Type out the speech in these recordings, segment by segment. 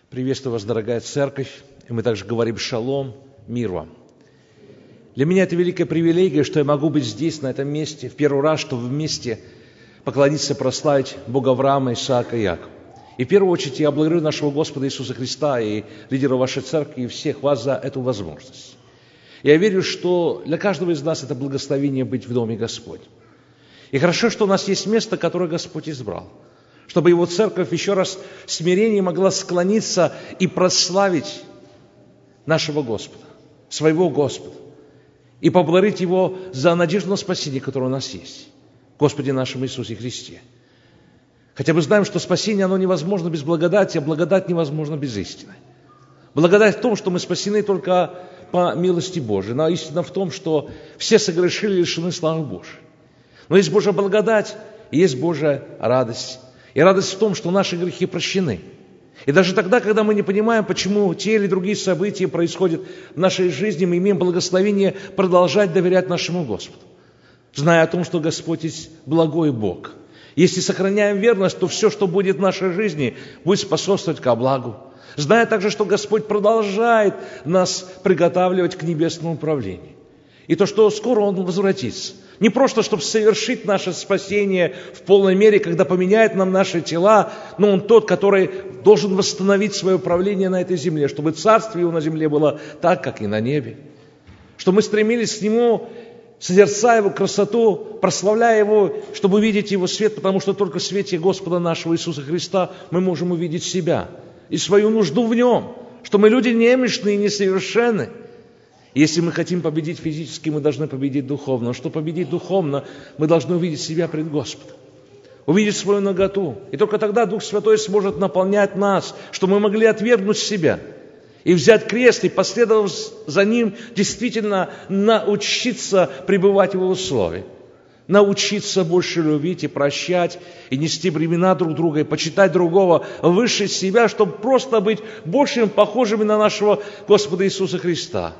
Приветствую вас, дорогая церковь, и мы также говорим шалом, мир вам. Для меня это великая привилегия, что я могу быть здесь, на этом месте, в первый раз, чтобы вместе поклониться, прославить Бога Авраама, Исаака и Якова. И в первую очередь я благодарю нашего Господа Иисуса Христа и лидера вашей церкви, и всех вас за эту возможность. Я верю, что для каждого из нас это благословение быть в Доме Господнем. И хорошо, что у нас есть место, которое Господь избрал, чтобы Его церковь еще раз в смирении могла склониться и прославить нашего Господа, своего Господа, и поблагодарить Его за надежду на спасение, которое у нас есть, Господе нашем Иисусе Христе. Хотя мы знаем, что спасение, оно невозможно без благодати, а благодать невозможна без истины. Благодать в том, что мы спасены только по милости Божией, но истина в том, что все согрешили и лишены славы Божией. Но есть Божья благодать и есть Божья радость. И радость в том, что наши грехи прощены. И даже тогда, когда мы не понимаем, почему те или другие события происходят в нашей жизни, мы имеем благословение продолжать доверять нашему Господу, зная о том, что Господь есть благой Бог. Если сохраняем верность, то все, что будет в нашей жизни, будет способствовать ко благу. Зная также, что Господь продолжает нас приготавливать к небесному правлению. И то, что скоро Он возвратится. Не просто, чтобы совершить наше спасение в полной мере, когда поменяет нам наши тела, но Он тот, который должен восстановить свое правление на этой земле, чтобы царствие Его на земле было так, как и на небе. Чтобы мы стремились к Нему, созерцая Его красоту, прославляя Его, чтобы увидеть Его свет, потому что только в свете Господа нашего Иисуса Христа мы можем увидеть себя и свою нужду в Нем, что мы люди немощные и несовершенны. Если мы хотим победить физически, мы должны победить духовно. Но чтобы победить духовно, мы должны увидеть себя пред Господом, увидеть свою наготу. И только тогда Дух Святой сможет наполнять нас, чтобы мы могли отвергнуть себя и взять крест, и, последовав за Ним, действительно научиться пребывать в Его Слове, научиться больше любить и прощать, и нести бремена друг друга, и почитать другого выше себя, чтобы просто быть большим похожими на нашего Господа Иисуса Христа.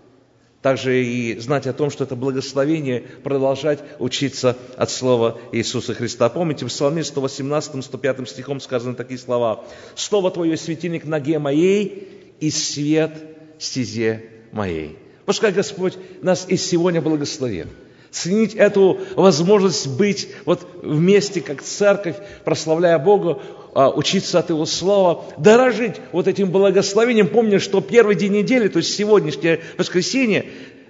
Также и знать о том, что это благословение продолжать учиться от слова Иисуса Христа. Помните, в Псалме 118, 105 стихом сказаны такие слова: «Слово Твое светильник ноге моей и свет стезе моей». Пускай Господь нас и сегодня благословит. Ценить эту возможность быть вот вместе, как церковь, прославляя Бога, учиться от Его Слова, дорожить вот этим благословением, помня, что первый день недели, то есть сегодняшнее воскресенье,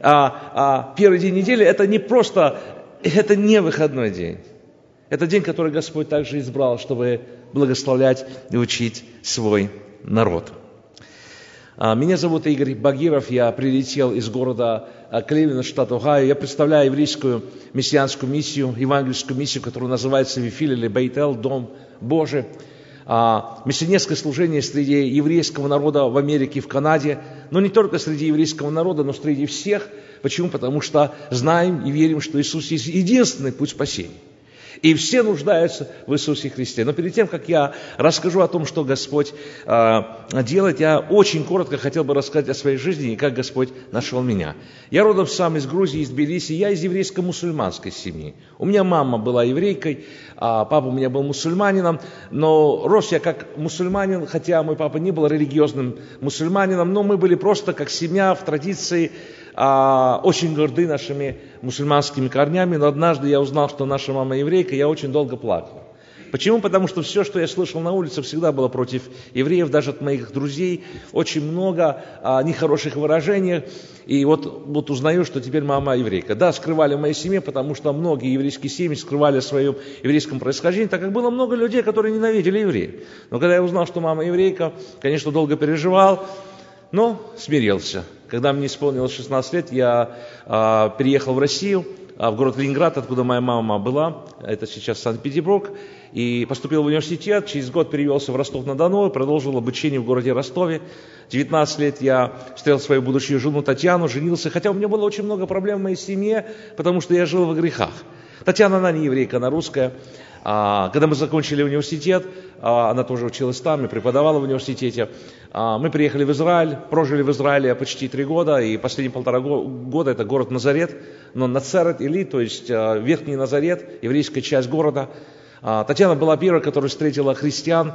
первый день недели, это не просто, это не выходной день. Это день, который Господь также избрал, чтобы благословлять и учить свой народ. Меня зовут Игорь Багиров, я прилетел из города Кливленд, штат Огайо. Я представляю еврейскую мессианскую миссию, евангельскую миссию, которая называется Вифиль или Бейтел, Дом Божий. Миссионерское служение среди еврейского народа в Америке и в Канаде, но не только среди еврейского народа, но среди всех. Почему? Потому что знаем и верим, что Иисус есть единственный путь спасения. И все нуждаются в Иисусе Христе. Но перед тем, как я расскажу о том, что Господь делает, я очень коротко хотел бы рассказать о своей жизни и как Господь нашел меня. Я родом сам из Грузии, из Тбилиси, я из еврейско-мусульманской семьи. У меня мама была еврейкой, а папа у меня был мусульманином, но рос я как мусульманин, хотя мой папа не был религиозным мусульманином, но мы были просто как семья в традиции, очень горды нашими мусульманскими корнями, но однажды я узнал, что наша мама еврейка, и я очень долго плакал. Почему? Потому что все, что я слышал на улице, всегда было против евреев, даже от моих друзей, очень много нехороших выражений, и вот узнаю, что теперь мама еврейка. Да, скрывали в моей семье, потому что многие еврейские семьи скрывали о своем еврейском происхождении, так как было много людей, которые ненавидели евреев. Но когда я узнал, что мама еврейка, конечно, долго переживал, но смирился. Когда мне исполнилось 16 лет, я переехал в Россию, в город Ленинград, откуда моя мама была, это сейчас Санкт-Петербург, и поступил в университет, через год перевелся в Ростов-на-Дону, продолжил обучение в городе Ростове. 19 лет я встретил свою будущую жену Татьяну, женился, хотя у меня было очень много проблем в моей семье, потому что я жил во грехах. Татьяна, она не еврейка, она русская. Когда мы закончили университет, она тоже училась там и преподавала в университете, мы приехали в Израиль, прожили в Израиле почти 3 года, и последние 1,5 года это город Назарет, но Нацерет-Или, то есть Верхний Назарет, еврейская часть города. Татьяна была первой, которая встретила христиан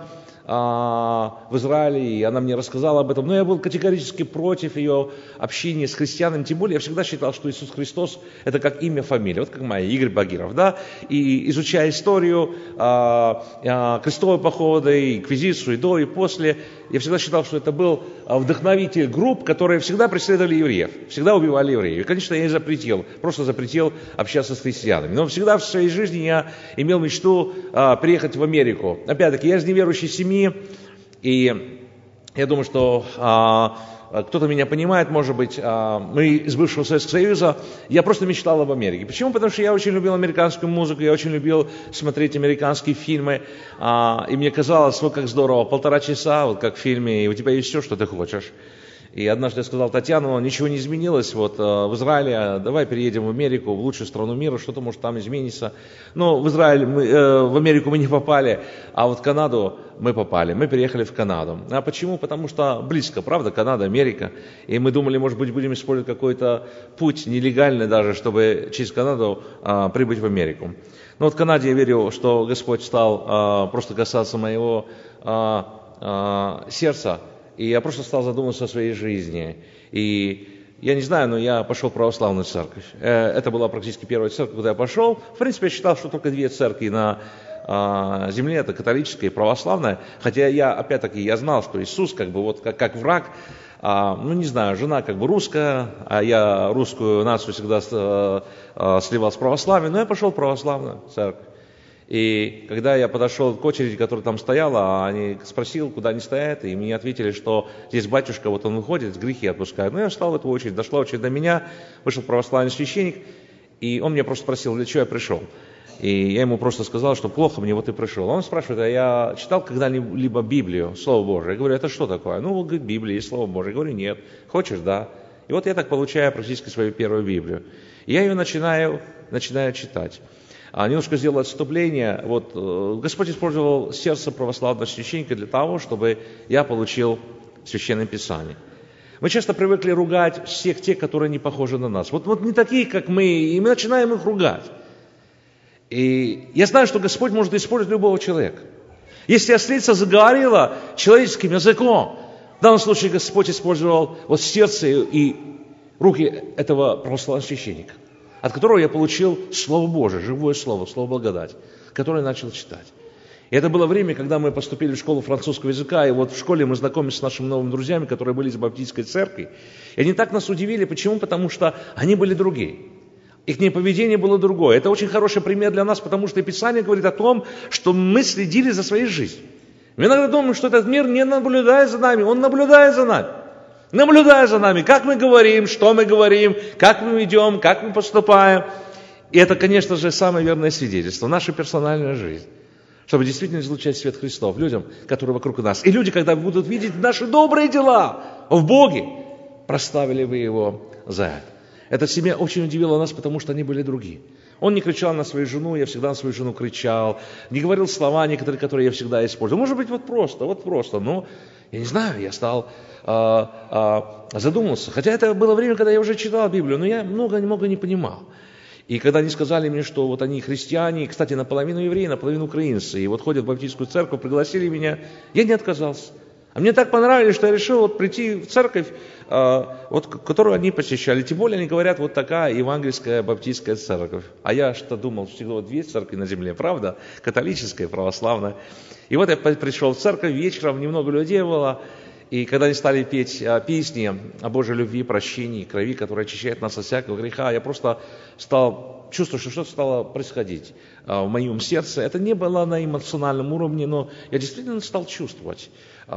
в Израиле, и она мне рассказала об этом, но я был категорически против ее общения с христианами, тем более я всегда считал, что Иисус Христос – это как имя, фамилия, вот как моя, Игорь Багиров, да, и изучая историю крестовой походы, инквизицию, и до, и после, я всегда считал, что это был вдохновитель групп, которые всегда преследовали евреев, всегда убивали евреев, и, конечно, я и просто запретил общаться с христианами, но всегда в своей жизни я имел мечту приехать в Америку, опять-таки, я из неверующей семьи, и я думаю, что кто-то меня понимает, может быть, мы из бывшего Советского Союза, я просто мечтал об Америке. Почему? Потому что я очень любил американскую музыку, я очень любил смотреть американские фильмы, и мне казалось, вот как здорово, 1,5 часа, вот как в фильме, и у тебя есть все, что ты хочешь. И однажды я сказал: Татьяна, ничего не изменилось, вот в Израиле, давай переедем в Америку, в лучшую страну мира, что-то может там изменится. Но в в Америку мы не попали, а вот в Канаду мы попали, мы переехали в Канаду. А почему? Потому что близко, правда, Канада, Америка. И мы думали, может быть, будем использовать какой-то путь, нелегальный даже, чтобы через Канаду прибыть в Америку. Но вот в Канаде я верю, что Господь стал просто касаться моего сердца, и я просто стал задумываться о своей жизни. И я не знаю, но я пошел в православную церковь. Это была практически первая церковь, куда я пошел. В принципе, я считал, что только 2 церкви на земле, это католическая и православная. Хотя я, опять-таки, я знал, что Иисус как бы вот как враг. Не знаю, жена как бы русская, а я русскую нацию всегда сливал с православием, но я пошел в православную церковь. И когда я подошел к очереди, которая там стояла, они спросил, куда они стоят, и мне ответили, что здесь батюшка, вот он выходит, грехи отпускает. Я встал в эту очередь, дошла очередь до меня, вышел православный священник, и он меня просто спросил, для чего я пришел. И я ему просто сказал, что плохо мне, вот и пришел. Он спрашивает: а я читал когда-либо Библию, Слово Божие? Я говорю: это что такое? Говорит, Библия есть Слово Божие. Я говорю: нет. Хочешь? Да. И вот я так получаю практически свою первую Библию. И я ее начинаю читать. Немножко сделал отступление. Вот Господь использовал сердце православного священника для того, чтобы я получил Священное Писание. Мы часто привыкли ругать всех тех, которые не похожи на нас. Вот не такие, как мы, и мы начинаем их ругать. И я знаю, что Господь может использовать любого человека. Если ослица заговорила человеческим языком, в данном случае Господь использовал вот сердце и руки этого православного священника, от которого я получил Слово Божие, живое Слово, Слово благодать, которое я начал читать. И это было время, когда мы поступили в школу французского языка, и вот в школе мы знакомились с нашими новыми друзьями, которые были из баптистской церкви. И они так нас удивили. Почему? Потому что они были другие. Их поведение было другое. Это очень хороший пример для нас, потому что Писание говорит о том, что мы следили за своей жизнью. Мы иногда думаем, что этот мир не наблюдает за нами, он наблюдает за нами. Наблюдая за нами, как мы говорим, что мы говорим, как мы идем, как мы поступаем. И это, конечно же, самое верное свидетельство, наша персональная жизнь. Чтобы действительно излучать свет Христов людям, которые вокруг нас. И люди, когда будут видеть наши добрые дела в Боге, прославили вы Его за это. Эта семья очень удивила нас, потому что они были другие. Он не кричал на свою жену, я всегда на свою жену кричал. Не говорил слова некоторые, которые я всегда использовал. Может быть, вот просто. Но я не знаю, я стал задумался. Хотя это было время, когда я уже читал Библию, но я много не понимал. И когда они сказали мне, что вот они христиане, кстати, наполовину евреи, наполовину украинцы, и вот ходят в баптистскую церковь, пригласили меня, я не отказался. А мне так понравилось, что я решил вот прийти в церковь, которую они посещали. Тем более они говорят, вот такая евангельская баптистская церковь. А я что думал, всегда вот 2 церкви на земле, правда? Католическая, православная. И вот я пришел в церковь, вечером немного людей было. И когда они стали петь песни о Божьей любви, прощении, крови, которая очищает нас от всякого греха, я просто стал чувствовать, что что-то стало происходить в моем сердце. Это не было на эмоциональном уровне, но я действительно стал чувствовать.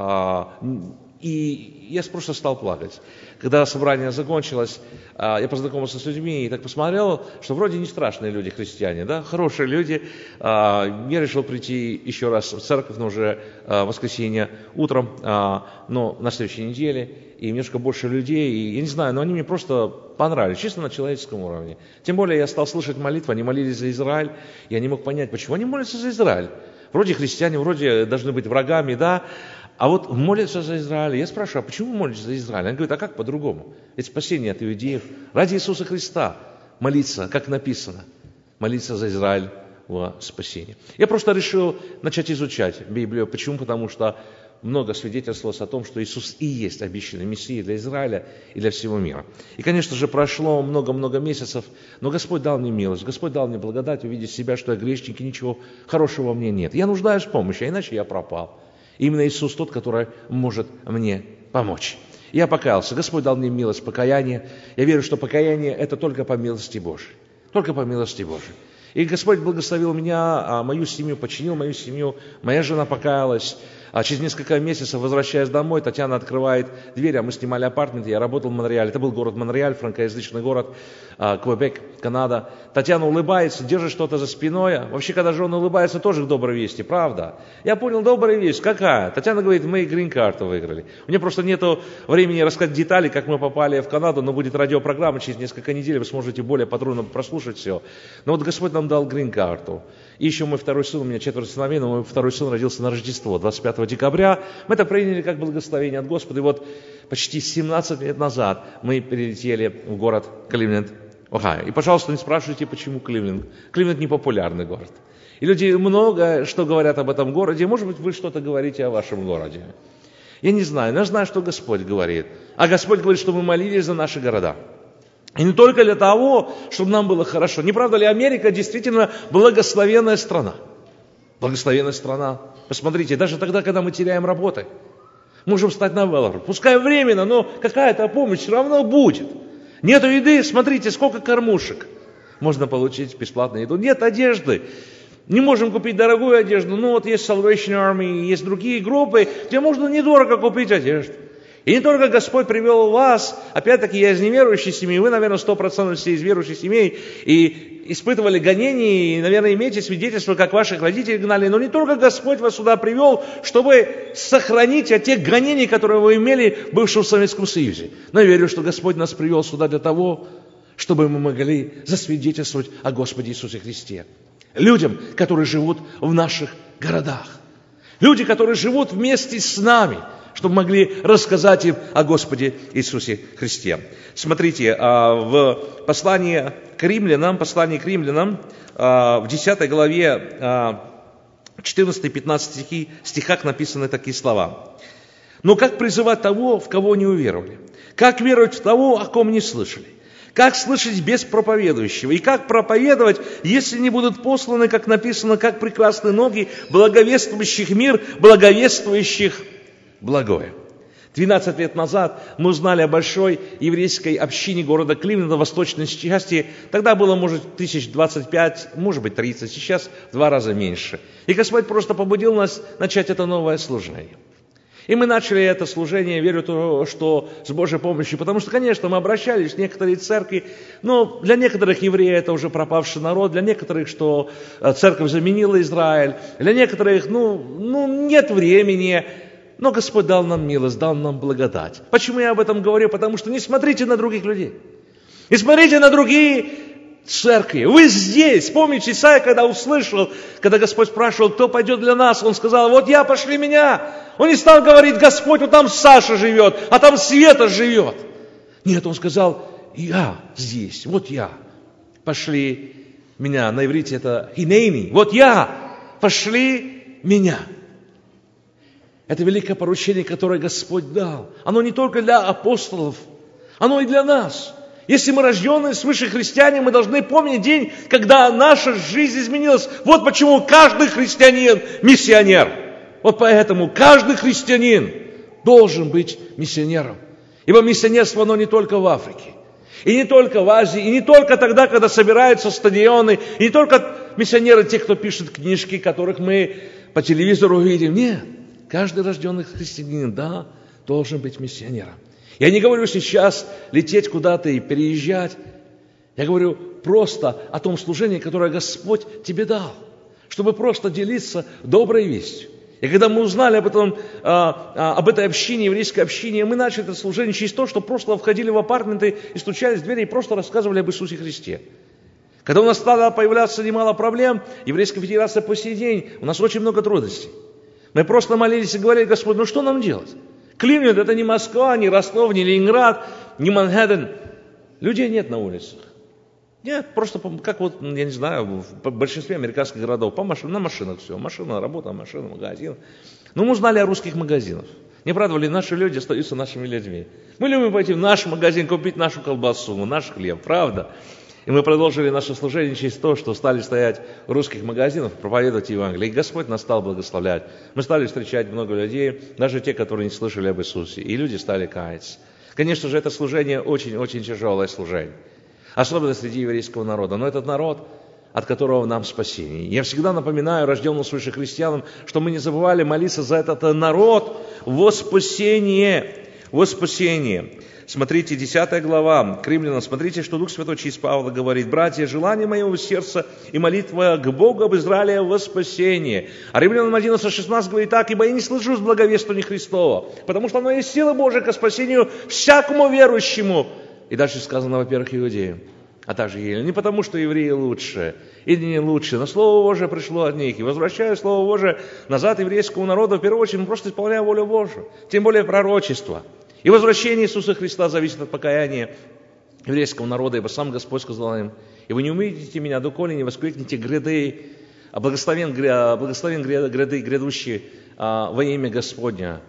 И я просто стал плакать. Когда собрание закончилось, я познакомился с людьми и так посмотрел, что вроде не страшные люди, христиане, да, хорошие люди. Я решил прийти еще раз в церковь, но уже в воскресенье утром, но на следующей неделе, и немножко больше людей, и я не знаю, но они мне просто понравились, чисто на человеческом уровне. Тем более я стал слышать молитвы, они молились за Израиль, я не мог понять, почему они молятся за Израиль. Вроде христиане, вроде должны быть врагами, да, а вот молятся за Израиль. Я спрашиваю, а почему молитесь за Израиль? Они говорят, а как по-другому? Ведь спасение от иудеев ради Иисуса Христа молиться, как написано. Молиться за Израиль во спасение. Я просто решил начать изучать Библию. Почему? Потому что много свидетельствовалось о том, что Иисус и есть обещанный Мессия для Израиля и для всего мира. И, конечно же, прошло много-много месяцев, но Господь дал мне милость, Господь дал мне благодать увидеть себя, что я грешник, и ничего хорошего во мне нет. Я нуждаюсь в помощи, а иначе я пропал. И именно Иисус тот, который может мне помочь. Я покаялся, Господь дал мне милость покаяния. Я верю, что покаяние – это только по милости Божией. Только по милости Божией. И Господь благословил меня, мою семью, починил мою семью, моя жена покаялась. А через несколько месяцев, возвращаясь домой, Татьяна открывает дверь, а мы снимали апартмент, я работал в Монреале. Это был город Монреаль, франкоязычный город, Квебек, Канада. Татьяна улыбается, держит что-то за спиной. Вообще, когда жена улыбается, тоже к доброй вести, правда? Я понял, добрая весть, какая? Татьяна говорит, мы грин-карту выиграли. У меня просто нету времени рассказать детали, как мы попали в Канаду, но будет радиопрограмма через несколько недель, вы сможете более подробно прослушать все. Но вот Господь нам дал грин-карту. И еще мой второй сын, у меня 4 сыновей, но мой второй сын родился на Рождество, 25 декабря. Мы это приняли как благословение от Господа. И вот почти 17 лет назад мы прилетели в город Кливленд, Ohio. И, пожалуйста, не спрашивайте, почему Кливленд. Кливленд не популярный город. И люди много что говорят об этом городе. Может быть, вы что-то говорите о вашем городе. Я не знаю, но я знаю, что Господь говорит. А Господь говорит, что мы молились за наши города. И не только для того, чтобы нам было хорошо. Не правда ли, Америка действительно благословенная страна? Благословенная страна. Посмотрите, даже тогда, когда мы теряем работы, можем встать на Веллар. Пускай временно, но какая-то помощь все равно будет. Нету еды, смотрите, сколько кормушек. Можно получить бесплатную еду. Нет одежды. Не можем купить дорогую одежду. Ну вот есть Salvation Army, есть другие группы, где можно недорого купить одежду. И не только Господь привел вас, опять-таки я из неверующей семьи, вы, наверное, 100% все из верующих семей, и испытывали гонения, и, наверное, имеете свидетельство, как ваших родителей гнали, но не только Господь вас сюда привел, чтобы сохранить от тех гонений, которые вы имели в бывшем Советском Союзе. Но я верю, что Господь нас привел сюда для того, чтобы мы могли засвидетельствовать о Господе Иисусе Христе. Людям, которые живут в наших городах. Люди, которые живут вместе с нами, чтобы могли рассказать им о Господе Иисусе Христе. Смотрите, в послании к римлянам, в 10 главе, 14-15 стихах написаны такие слова. «Но как призывать того, в кого не уверовали? Как веровать в того, о ком не слышали? Как слышать без проповедующего? И как проповедовать, если не будут посланы, как написано, как прекрасные ноги благовествующих мир, благовествующих благое». 12 лет назад мы узнали о большой еврейской общине города Кливленда в восточной части. Тогда было, может, 25, может быть, 30, сейчас в 2 раза меньше. И Господь просто побудил нас начать это новое служение. И мы начали это служение, верю, что с Божьей помощью, потому что, конечно, мы обращались в некоторые церкви, но для некоторых евреев это уже пропавший народ, для некоторых, что церковь заменила Израиль, для некоторых, нет времени. Но Господь дал нам милость, дал нам благодать. Почему я об этом говорю? Потому что не смотрите на других людей. Не смотрите на другие церкви. Вы здесь. Помните, Исаия, когда услышал, когда Господь спрашивал, кто пойдет для нас, он сказал, вот я, пошли меня. Он не стал говорить, Господь, вот там Саша живет, а там Света живет. Нет, он сказал, я здесь, вот я. Пошли меня. На иврите это хинейни. Вот я. Пошли меня. Это великое поручение, которое Господь дал. Оно не только для апостолов, оно и для нас. Если мы рожденные свыше христиане, мы должны помнить день, когда наша жизнь изменилась. Вот почему каждый христианин миссионер. Вот поэтому каждый христианин должен быть миссионером. Ибо миссионерство, оно не только в Африке, и не только в Азии, и не только тогда, когда собираются стадионы, и не только миссионеры, те, кто пишет книжки, которых мы по телевизору видим. Нет. Каждый рожденный христианин, должен быть миссионером. Я не говорю сейчас лететь куда-то и переезжать. Я говорю просто о том служении, которое Господь тебе дал. Чтобы просто делиться доброй вестью. И когда мы узнали об этой общине, еврейской общине, мы начали это служение через то, что просто входили в апартменты и стучались в двери и просто рассказывали об Иисусе Христе. Когда у нас стало появляться немало проблем, Еврейская федерация по сей день, у нас очень много трудностей. Мы просто молились и говорили, Господь, что нам делать? Кливленд – это не Москва, не Ростов, не Ленинград, не Манхэттен. Людей нет на улицах. Нет, просто как вот, я не знаю, в большинстве американских городов, на машинах все. Машина, работа, машина, магазин. Но мы узнали о русских магазинах. Не правда ли, наши люди остаются нашими людьми? Мы любим пойти в наш магазин, купить нашу колбасу, наш хлеб, правда? И мы продолжили наше служение через то, что стали стоять в русских магазинах, проповедовать Евангелие. И Господь нас стал благословлять. Мы стали встречать много людей, даже те, которые не слышали об Иисусе. И люди стали каяться. Конечно же, это служение очень-очень тяжелое служение. Особенно среди еврейского народа. Но этот народ, от которого нам спасение. Я всегда напоминаю рожденным свыше христианам, что мы не забывали молиться за этот народ во спасение. Во спасение. Смотрите, 10 глава к Римлянам. Смотрите, что Дух Святой через Павла говорит. «Братья, желание моего сердца и молитва к Богу об Израиле во спасение». А Римлянам 11:16 говорит так. «Ибо я не слышу с благовествования Христова, потому что оно есть сила Божия ко спасению всякому верующему». И дальше сказано, во-первых, иудеям, а также еле. Не потому, что евреи лучше или не лучше, но Слово Божие пришло от них. И возвращая Слово Божие назад еврейскому народу, в первую очередь, мы просто исполняем волю Божию, тем более пророчество. И возвращение Иисуса Христа зависит от покаяния еврейского народа, ибо сам Господь сказал им: «И вы не увидите меня, доколе не воскликнете гряды, благословен гряды грядущие во имя Господня».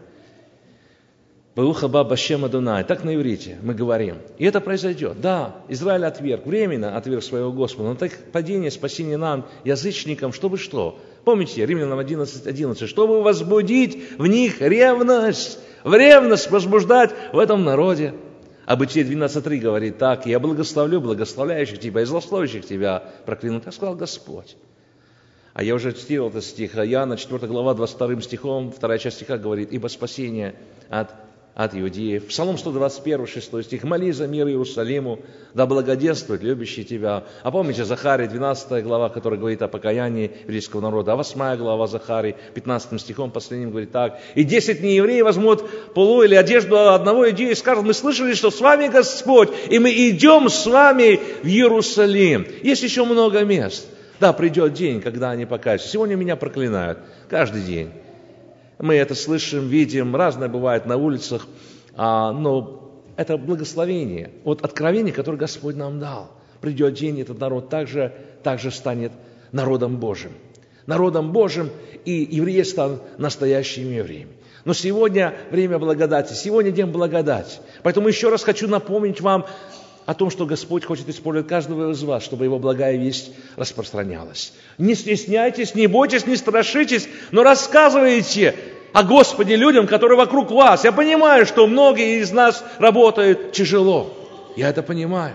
Барух аба башем Адонай. Так на иврите мы говорим. И это произойдет. Да, Израиль отверг, временно отверг своего Господа, но так падение, спасение нам, язычникам, чтобы что? Помните, Римлянам 11:11, чтобы возбудить в них ревность, возбуждать в этом народе. А Бытие 12:3 говорит так: «Я благословлю благословляющих тебя и злословящих тебя прокляну». Так сказал Господь. А я уже цитировал этот стих, Иоанна 4 глава 22 стихом, 2 часть стиха говорит: «Ибо спасение от иудеев». Псалом 121, 6 стих: «Моли за мир Иерусалиму, да благоденствует любящий тебя». А помните, Захария 12 глава, которая говорит о покаянии еврейского народа, а 8 глава Захарии 15 стихом последним говорит так: «И 10 неевреев возьмут полу или одежду одного иудея и скажут: мы слышали, что с вами Господь, и мы идем с вами в Иерусалим». Есть еще много мест. Да, придет день, когда они покаются. Сегодня меня проклинают. Каждый день. Мы это слышим, видим, разное бывает на улицах, но это благословение от откровения, которое Господь нам дал. Придет день, этот народ также станет народом Божьим. Народом Божьим, и евреи станут настоящими евреями. Но сегодня время благодати, сегодня день благодати. Поэтому еще раз хочу напомнить вам о том, что Господь хочет использовать каждого из вас, чтобы Его благая весть распространялась. Не стесняйтесь, не бойтесь, не страшитесь, но рассказывайте о Господе людям, которые вокруг вас. Я понимаю, что многие из нас работают тяжело. Я это понимаю.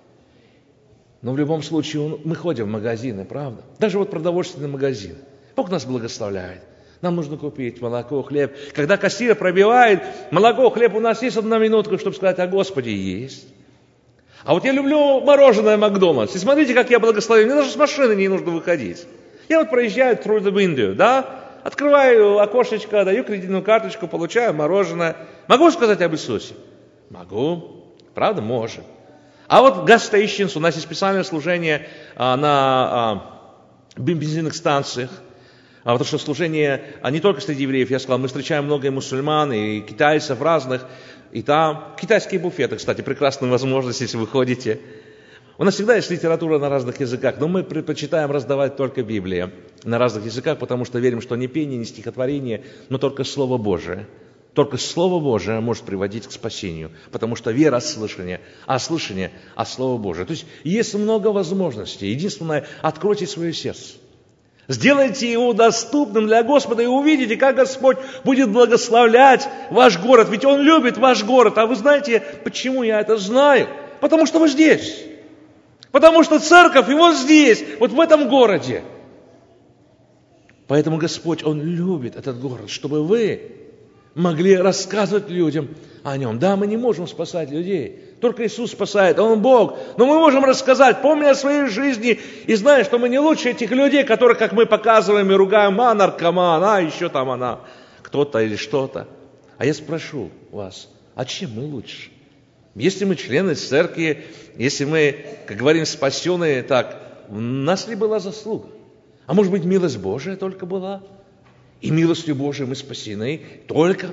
Но в любом случае мы ходим в магазины, правда? Даже вот продовольственный магазин. Бог нас благословляет. Нам нужно купить молоко, хлеб. Когда кассир пробивает молоко, хлеб, у нас есть 1 минутка, чтобы сказать о Господе: есть. А вот я люблю мороженое Макдональдс. И смотрите, как я благословен. Мне даже с машины не нужно выходить. Я вот проезжаю through the window, да? Открываю окошечко, даю кредитную карточку, получаю мороженое. Могу сказать об Иисусе? Могу. Правда? Можем. А вот gas stations, у нас есть специальное служение на бензинных станциях. Потому что служение не только среди евреев, я сказал, мы встречаем много и мусульман, и китайцев разных. И там китайские буфеты, кстати, прекрасная возможность, если вы ходите. У нас всегда есть литература на разных языках, но мы предпочитаем раздавать только Библию на разных языках, потому что верим, что не пение, не стихотворение, но только Слово Божие. Только Слово Божие может приводить к спасению, потому что вера от слышания, а слышание от Слова Божия. То есть есть много возможностей. Единственное, откройте свое сердце. Сделайте его доступным для Господа и увидите, как Господь будет благословлять ваш город. Ведь Он любит ваш город. А вы знаете, почему я это знаю? Потому что вы здесь. Потому что церковь и вот здесь, вот в этом городе. Поэтому Господь, Он любит этот город, чтобы вы могли рассказывать людям о Нем. Да, мы не можем спасать людей. Только Иисус спасает, Он Бог. Но мы можем рассказать, помня о своей жизни, и зная, что мы не лучше этих людей, которых, как мы показываем и ругаем, наркоман, еще там она, кто-то или что-то. А я спрошу вас, а чем мы лучше? Если мы члены церкви, если мы, как говорим, спасенные, так, у нас ли была заслуга? А может быть, милость Божия только была? И милостью Божией мы спасены только.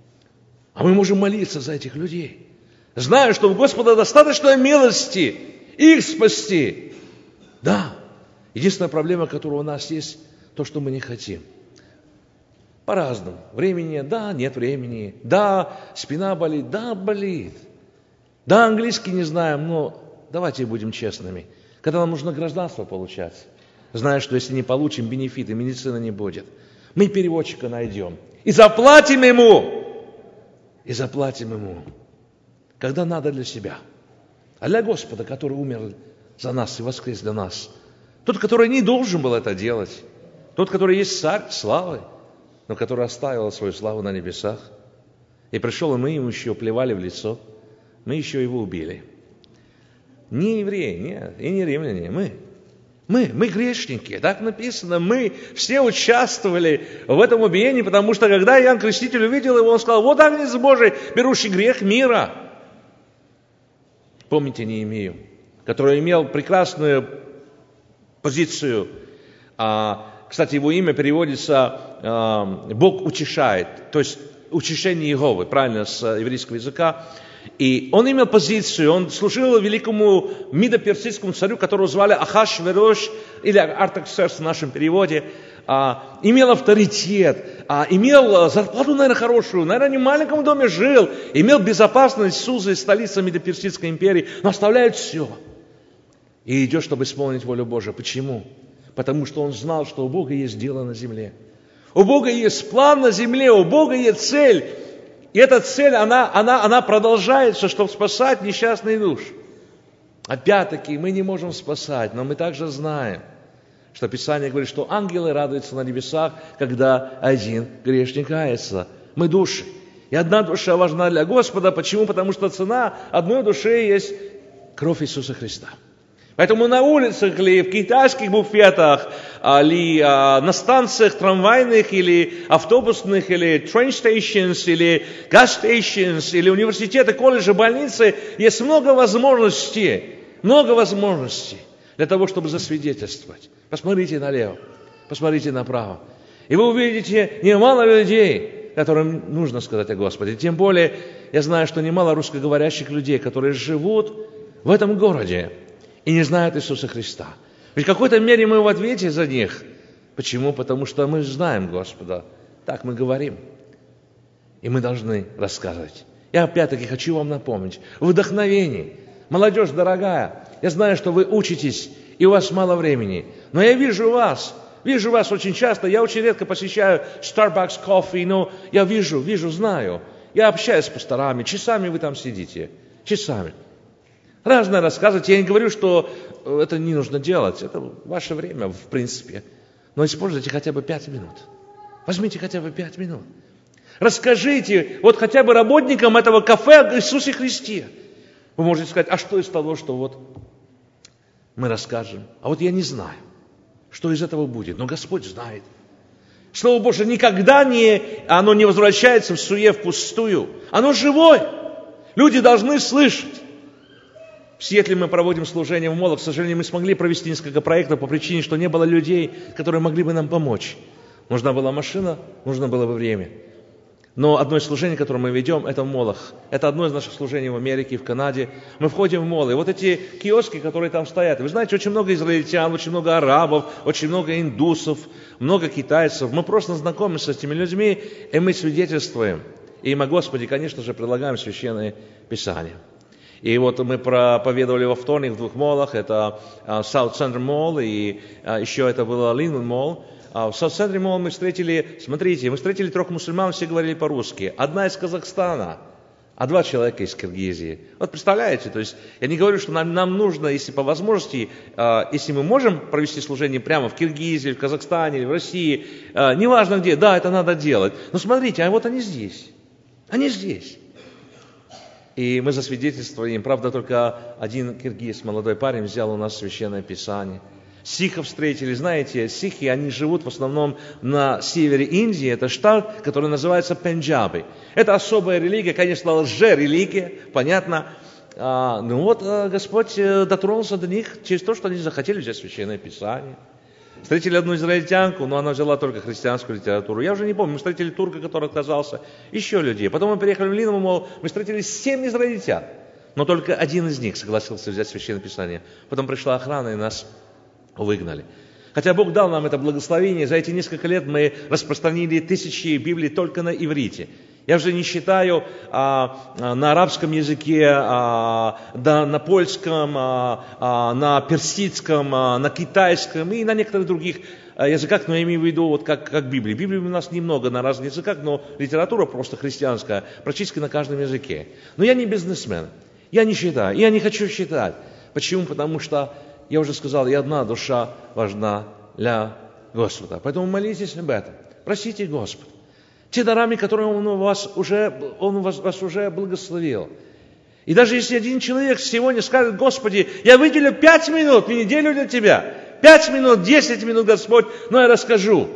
А мы можем молиться за этих людей. Знаю, что у Господа достаточно милости их спасти. Да, единственная проблема, которая у нас есть, то, что мы не хотим. По-разному. Времени нет, да, нет времени. Да, спина болит, да, болит. Да, английский не знаем, но давайте будем честными. Когда нам нужно гражданство получать, зная, что если не получим бенефиты, медицины не будет, мы переводчика найдем и заплатим ему. И заплатим ему, когда надо для себя. А для Господа, который умер за нас и воскрес для нас. Тот, который не должен был это делать. Тот, который есть царь славы, но который оставил свою славу на небесах. И пришел, и мы ему еще плевали в лицо. Мы еще его убили. Не евреи, нет, и не римляне, мы грешники, так написано, мы все участвовали в этом убиении, потому что когда Иоанн Креститель увидел его, он сказал: вот Агнец Божий, берущий грех мира. Помните Неемию, который имел прекрасную позицию. Кстати, его имя переводится «Бог утешает», то есть утешение Иеговы, правильно, с еврейского языка. И он имел позицию, он служил великому медоперсидскому царю, которого звали Ахашверош, или Артаксеркс в нашем переводе, имел авторитет, имел зарплату, наверное, хорошую, наверное, не в маленьком доме жил, имел безопасность Сузы, столица медоперсидской империи, но оставляет все. И идет, чтобы исполнить волю Божию. Почему? Потому что он знал, что у Бога есть дело на земле. У Бога есть план на земле, у Бога есть цель. И эта цель, она продолжается, чтобы спасать несчастные души. Опять-таки, мы не можем спасать, но мы также знаем, что Писание говорит, что ангелы радуются на небесах, когда один грешник кается. Мы души. И одна душа важна для Господа. Почему? Потому что цена одной души есть кровь Иисуса Христа. Поэтому на улицах или в китайских буфетах, или на станциях трамвайных, или автобусных, или train stations, или gas stations, или университеты, колледжи, больницы, есть много возможностей для того, чтобы засвидетельствовать. Посмотрите налево, посмотрите направо. И вы увидите немало людей, которым нужно сказать о Господе. Тем более, я знаю, что немало русскоговорящих людей, которые живут в этом городе и не знают Иисуса Христа. Ведь в какой-то мере мы в ответе за них. Почему? Потому что мы знаем Господа. Так мы говорим. И мы должны рассказывать. Я опять-таки хочу вам напомнить. Вдохновение. Молодежь дорогая, я знаю, что вы учитесь, и у вас мало времени. Но я вижу вас очень часто. Я очень редко посещаю Starbucks Coffee, но я вижу, знаю. Я общаюсь с пасторами. Часами вы там сидите. Часами. Разное рассказывать. Я не говорю, что это не нужно делать. Это ваше время, в принципе. Но используйте хотя бы 5 минут. Возьмите хотя бы 5 минут. Расскажите вот хотя бы работникам этого кафе об Иисусе Христе. Вы можете сказать: а что из того, что вот мы расскажем? А вот я не знаю, что из этого будет. Но Господь знает. Слово Божие никогда оно не возвращается в суе впустую. Оно живое. Люди должны слышать. В Сиэтле мы проводим служение в молах. К сожалению, мы смогли провести несколько проектов по причине, что не было людей, которые могли бы нам помочь. Нужна была машина, нужно было бы время. Но одно из служений, которое мы ведем, это в молах. Это одно из наших служений в Америке, в Канаде. Мы входим в молы. И вот эти киоски, которые там стоят. Вы знаете, очень много израильтян, очень много арабов, очень много индусов, много китайцев. Мы просто знакомимся с этими людьми, и мы свидетельствуем. И им о Господе, конечно же, предлагаем Священное Писание. И вот мы проповедовали во вторник в 2 молах. Это South Center Mall, и еще это было Linwood Mall. В South Center Mall мы встретили 3 мусульман, все говорили по-русски. Одна из Казахстана, а 2 человека из Киргизии. Вот представляете, то есть я не говорю, что нам нужно, если по возможности, если мы можем провести служение прямо в Киргизии, в Казахстане, или в России, неважно где, да, это надо делать. Но смотрите, а вот они здесь. И мы засвидетельствовали им. Правда, только один киргиз, молодой парень, взял у нас Священное Писание. Сихов встретили. Знаете, сихи, они живут в основном на севере Индии. Это штат, который называется Пенджаби. Это особая религия, конечно, лже-религия, понятно. Ну вот, Господь дотронулся до них через то, что они захотели взять Священное Писание. Встретили одну израильтянку, но она взяла только христианскую литературу. Я уже не помню, мы встретили турка, который отказался, еще людей. Потом мы приехали в Линвуд Молл, мы встретили 7 израильтян. Но только один из них согласился взять Священное Писание. Потом пришла охрана, и нас выгнали. Хотя Бог дал нам это благословение, за эти несколько лет мы распространили тысячи Библий только на иврите. Я уже не считаю на арабском языке, на польском, на персидском, на китайском и на некоторых других языках, но я имею в виду вот как Библии. Библии у нас немного на разных языках, но литература просто христианская, практически на каждом языке. Но я не бизнесмен, я не считаю, я не хочу считать. Почему? Потому что, я уже сказал, и одна душа важна для Господа. Поэтому молитесь об этом, просите Господа. Те дарами, которые Он вас уже благословил. И даже если один человек сегодня скажет: Господи, я выделю 5 минут в неделю для Тебя, 5 минут, 10 минут, Господь, но я расскажу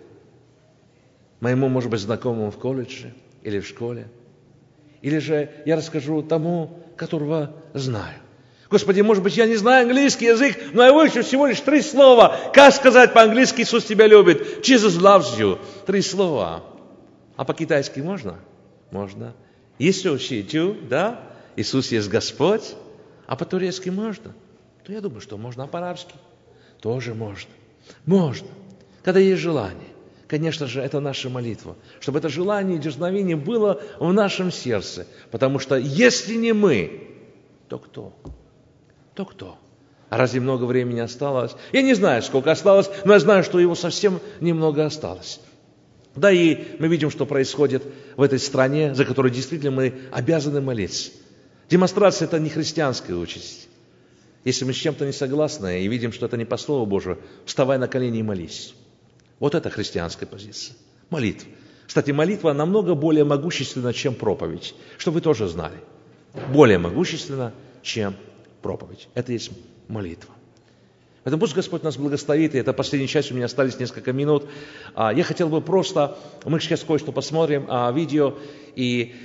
моему, может быть, знакомому в колледже или в школе. Или же я расскажу тому, которого знаю. Господи, может быть, я не знаю английский язык, но я выучу всего лишь 3 слова. Как сказать по-английски: Иисус тебя любит? Jesus loves you. 3 слова. А по-китайски можно? Можно. Иисус учитель, да? Иисус есть Господь. А по-турецки можно? То я думаю, что можно. А по-арабски? Тоже можно. Можно. Когда есть желание. Конечно же, это наша молитва. Чтобы это желание и дерзновение было в нашем сердце. Потому что если не мы, то кто? То кто? А разве много времени осталось? Я не знаю, сколько осталось, но я знаю, что его совсем немного осталось. Да и мы видим, что происходит в этой стране, за которую действительно мы обязаны молиться. Демонстрация – это не христианская участь. Если мы с чем-то не согласны и видим, что это не по Слову Божию, вставай на колени и молись. Вот это христианская позиция. Молитва. Кстати, молитва намного более могущественна, чем проповедь. Чтобы вы тоже знали. Более могущественна, чем проповедь. Это есть молитва. Поэтому пусть Господь нас благословит, и это последняя часть, у меня остались несколько минут. Я хотел бы просто, мы сейчас кое-что посмотрим, видео и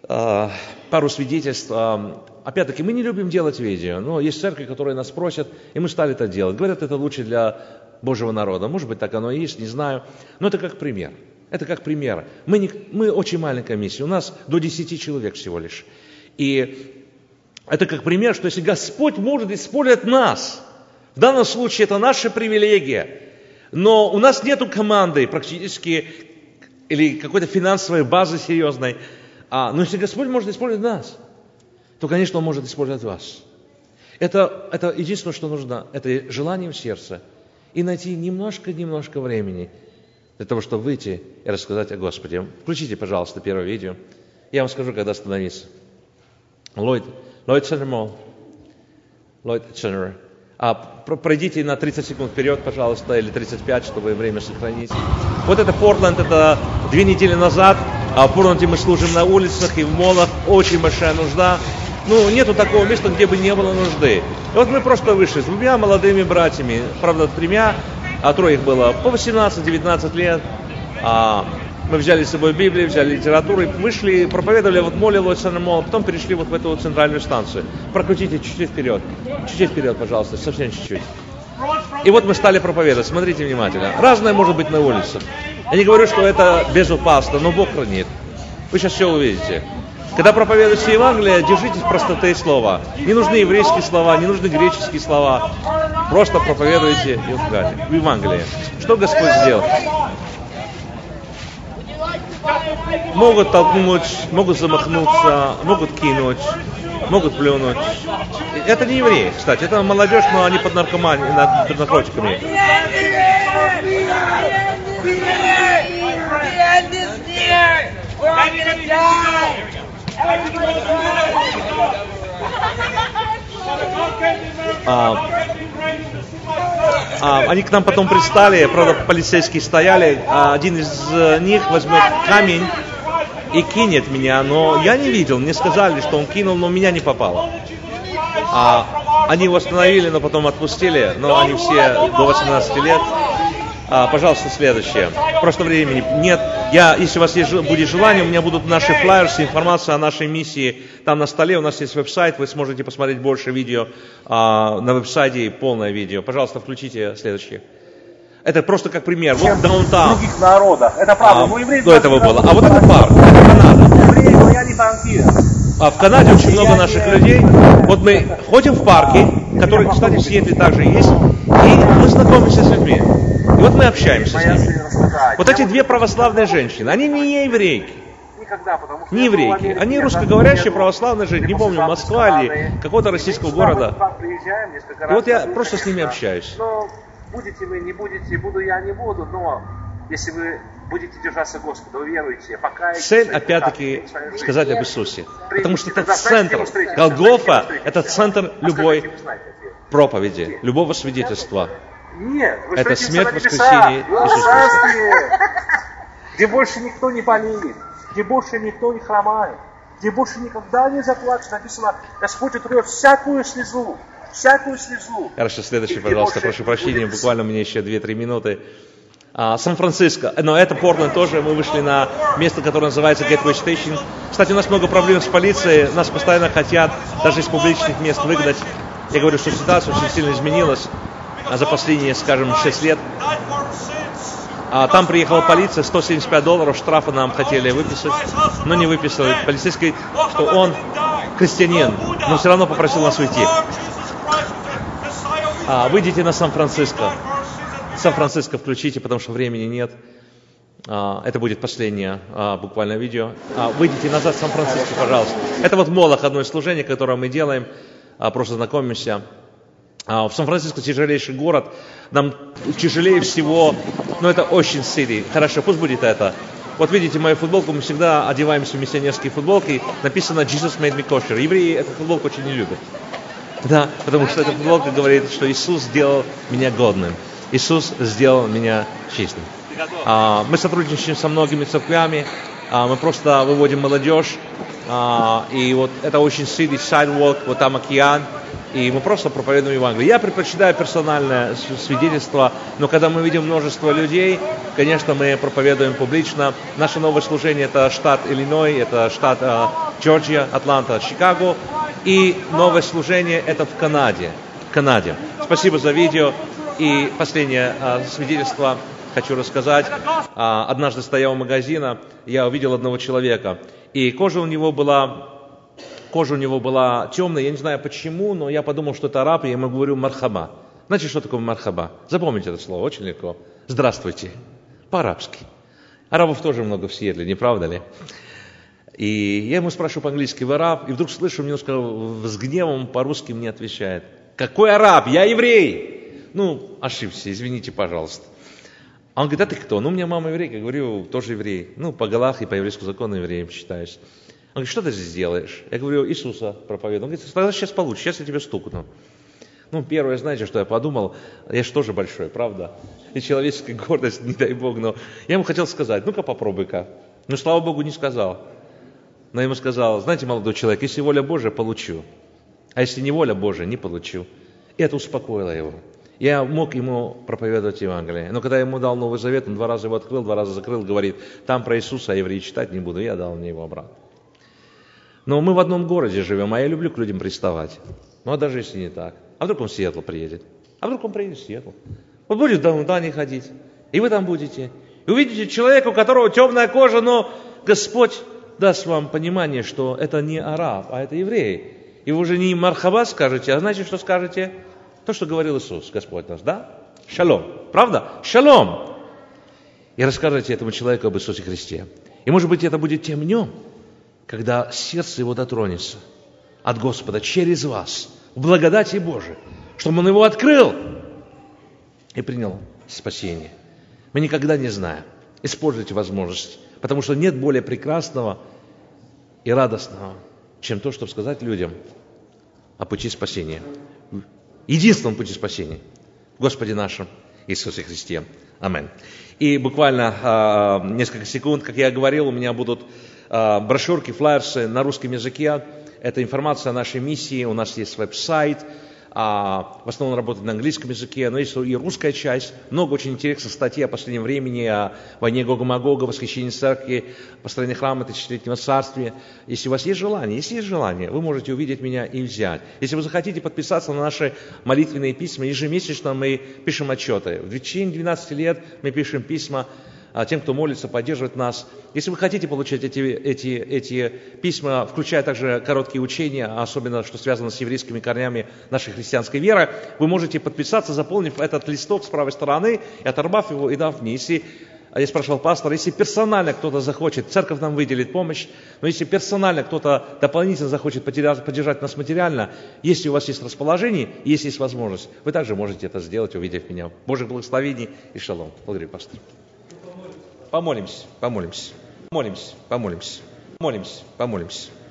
пару свидетельств. Опять-таки, мы не любим делать видео, но есть церкви, которые нас просят, и мы стали это делать. Говорят, это лучше для Божьего народа. Может быть, так оно и есть, не знаю. Но это как пример. Это как пример. Мы очень маленькая миссия, у нас до 10 человек всего лишь. И это как пример, что если Господь может использовать нас, в данном случае это наша привилегия, но у нас нету команды практически или какой-то финансовой базы серьезной. Но если Господь может использовать нас, то, конечно, Он может использовать вас. Это единственное, что нужно, это желание в сердце и найти немножко времени для того, чтобы выйти и рассказать о Господе. Включите, пожалуйста, первое видео. Я вам скажу, когда остановиться. Ллойд Ценнер. Пройдите на 30 секунд вперед, пожалуйста, или 35, чтобы время сохранить. Вот это Портленд, это 2 недели назад. В Портленде мы служим на улицах и в молах. Очень большая нужда. Нету такого места, где бы не было нужды. И вот мы просто вышли с 2 молодыми братьями. Правда, 3, 3 их было по 18-19 лет. Мы взяли с собой Библию, взяли литературу, и вышли, проповедовали в моле Ллойд Ценнер Молл, а потом перешли вот в эту центральную станцию. Прокрутите чуть-чуть вперед, пожалуйста, совсем чуть-чуть. И вот мы стали проповедовать, смотрите внимательно. Разное может быть на улицах. Я не говорю, что это безопасно, но Бог хранит. Вы сейчас все увидите. Когда проповедуете Евангелие, держитесь простоты слова. Не нужны еврейские слова, не нужны греческие слова. Просто проповедуйте Евангелие. Что Господь сделал? Могут толкнуть, могут замахнуться, могут кинуть, могут плюнуть. Это не евреи, кстати, это молодежь, но они под наркотиками. Они к нам потом пристали, правда, полицейские стояли. Один из них возьмет камень и кинет меня, но я не видел. Мне сказали, что он кинул, но меня не попало. Они его остановили, но потом отпустили, но они все до 18 лет. Пожалуйста, следующее. Просто времени нет. Если у вас будет желание, у меня будут наши флайерсы, информация о нашей миссии. Там на столе у нас есть веб-сайт, вы сможете посмотреть больше видео на веб-сайте, полное видео. Пожалуйста, включите следующее. Это просто как пример. Вот даунтаун. В других народах. Это правда. До этого было. А вот это парк. Это Канада. Евреи, но я не танкист. в Канаде очень много наших людей. Вот мы ходим в парки, которые, кстати, в Сиэтле также есть, и мы знакомимся с людьми. И вот мы общаемся с ними. Вот эти две православные женщины, они не еврейки. Не еврейки. Они русскоговорящие православные женщины. Не помню, Москва или какого-то российского города. И вот я просто с ними общаюсь. Будете вы, не будете, буду я, не буду, но если вы будете держаться Господа, вы веруете, покаетесь. Цель, опять-таки, сказать об Иисусе. Потому что это центр. Голгофа – это центр любой проповеди, любого свидетельства. Нет, это смерть, воскресение Иисуса Христа. Где больше никто не болеет, где больше никто не хромает, где больше никогда не заплачет. Написано, Господь утрет всякую слезу. Хорошо, следующий, пожалуйста, прошу прощения, буквально мне еще 2-3 минуты. Сан-Франциско, но это Портленд тоже, мы вышли на место, которое называется Gateway Station. Кстати, у нас много проблем с полицией, нас постоянно хотят даже из публичных мест выгнать. Я говорю, что ситуация очень сильно изменилась за последние, скажем, 6 лет. Там приехала полиция, $175 штрафа нам хотели выписать, но не выписали. Полицейский, что он христианин, но все равно попросил нас уйти. Выйдите на Сан-Франциско. Сан-Франциско включите, потому что времени нет. Это будет последнее буквально видео. Выйдите назад в Сан-Франциско, пожалуйста. Это вот Молох, одно служение, которое мы делаем. Просто знакомимся. В Сан-Франциско тяжелейший город. Нам тяжелее всего, но это Ocean City. Хорошо, пусть будет это. Вот видите мою футболку, мы всегда одеваемся в миссионерские футболки. Написано Jesus made me kosher. Евреи эту футболку очень не любят. Да, потому что эта футболка говорит, что Иисус сделал меня годным. Иисус сделал меня чистым. Мы сотрудничаем со многими церквями, мы просто выводим молодежь. И вот это очень сильный sidewalk, вот там океан. И мы просто проповедуем Евангелие. Я предпочитаю персональное свидетельство, но когда мы видим множество людей, конечно, мы проповедуем публично. Наше новое служение – это штат Иллинойс, это штат Джорджия, Атланта, Чикаго. И новое служение – это в Канаде. Спасибо за видео. И последнее свидетельство хочу рассказать. Однажды стоял у магазина, я увидел одного человека, и кожа у него была темная, я не знаю почему, но я подумал, что это араб, и я ему говорю «мархаба». Знаете, что такое «мархаба»? Запомните это слово, очень легко. «Здравствуйте». По-арабски. Арабов тоже много в Сиэтле, не правда ли? И я ему спрашиваю по-английски, вы араб? И вдруг слышу немножко с гневом, по-русски мне отвечает. Какой араб? Я еврей! Ошибся, извините, пожалуйста. А он говорит, а ты кто? У меня мама еврейка. Я говорю, тоже еврей. По Галах и по еврейскому закону евреем считаюсь. Он говорит, что ты здесь делаешь? Я говорю, Иисуса проповедую. Он говорит, тогда сейчас получишь, сейчас я тебя стукну. Первое, знаете, что я подумал? Я же тоже большой, правда? И человеческая гордость, не дай Бог, но я ему хотел сказать, ну-ка попробуй-ка. Слава Богу, не сказал. Но я ему сказал, знаете, молодой человек, если воля Божия, получу. А если не воля Божия, не получу. И это успокоило его. Я мог ему проповедовать Евангелие. Но когда я ему дал Новый Завет, он 2 раза его открыл, 2 раза закрыл, говорит, там про Иисуса, а евреи читать не буду. Я дал мне его обратно. Но мы в одном городе живем, а я люблю к людям приставать. А даже если не так. А вдруг он в Сиэтл приедет? А вдруг он приедет в Сиэтл? Он будет в Даунтоне ходить. И вы там будете. И увидите человека, у которого темная кожа, но Господь даст вам понимание, что это не араб, а это еврей. И вы уже не мархаба скажете, а знаете, что скажете? То, что говорил Иисус, Господь наш, да? Шалом. Правда? Шалом. И расскажете этому человеку об Иисусе Христе. И может быть, это будет тем днем, когда сердце его дотронется от Господа через вас, в благодати Божией, чтобы он его открыл и принял спасение. Мы никогда не знаем. Используйте возможность, потому что нет более прекрасного и радостного, чем то, чтобы сказать людям о пути спасения. Единственном пути спасения в Господе нашем Иисусе Христе. Аминь. И буквально несколько секунд, как я говорил, у меня будут брошюрки, флаерсы на русском языке. Это информация о нашей миссии. У нас есть веб-сайт. В основном работает на английском языке, но есть и русская часть. Много очень интересных статей о последнем времени, о войне Гога-Магога, восхищении церкви, построении храма, тысячелетнего царствия. Если у вас есть желание, вы можете увидеть меня и взять. Если вы захотите подписаться на наши молитвенные письма, ежемесячно мы пишем отчеты. В течение 12 лет мы пишем письма тем, кто молится, поддерживает нас. Если вы хотите получать эти письма, включая также короткие учения, особенно что связано с еврейскими корнями нашей христианской веры, вы можете подписаться, заполнив этот листок с правой стороны, и оторвав его и дав мне. Я спрашивал пастора, если персонально кто-то захочет, церковь нам выделит помощь, но если персонально кто-то дополнительно захочет поддержать нас материально, если у вас есть расположение, если есть возможность, вы также можете это сделать, увидев меня. Божьих благословений и шалом. Благодарю, пастор. Помолимся.